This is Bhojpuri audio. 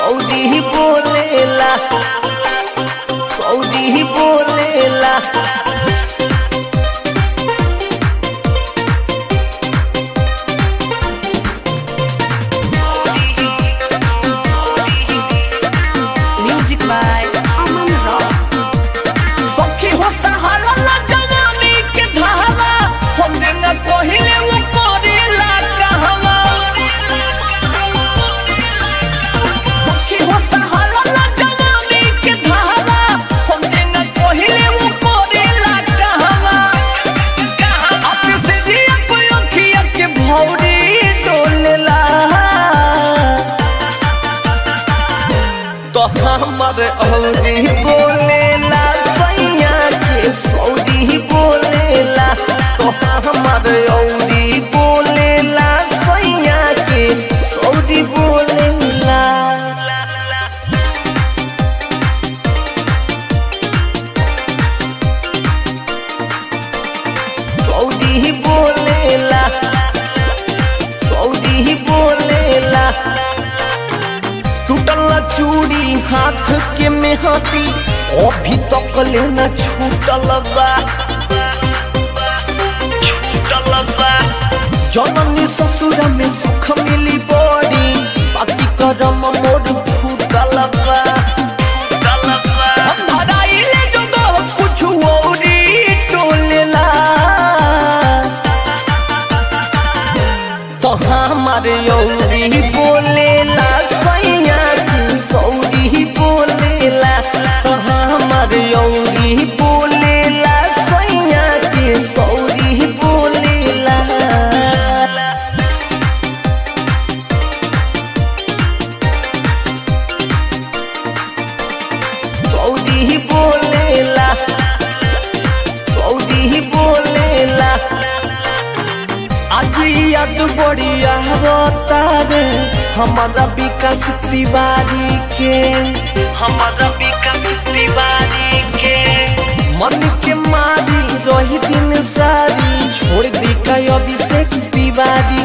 सऊदी बोलेला सऊदी बोलेला म्यूजिक बाय अमन रॉक। सखी होता हल्ला जवानी के धावा हमने न पहिले वो करेला कहवा सखी होता हल्ला जवानी के धावा हमने न पहिले वो करेला कहवा अपने से दिया कोई अखिया के भौरी डोलेला तो हमर औरी बोलेला सैया के सऊदी बोलेला तो हमर औरी बोलेला सैया के सऊदी बोलेला सऊदी बोलेला सऊदी बोलेला टूटल चूड़ी हाथ के मेहती अभी तक लेना छूटल बा जननी ससुर में सुख मिली बड़ी बाकी करम मोर फूटल बा धराइले जो तो कुछ औरी टोलेला तो हमारे औरी बोलेला सैया के सऊदी बोलेला तो हमारे औरी बोलेला सैया के सऊदी बोलेला सऊदी बोलेला सऊदी बोलेला आज याद बढ़िया होता रे हमारा विकास तिवारी के हमारा विकास तिवारी के मन के मारी रही दिन सारी छोड़ दी का अभिषेक तिवारी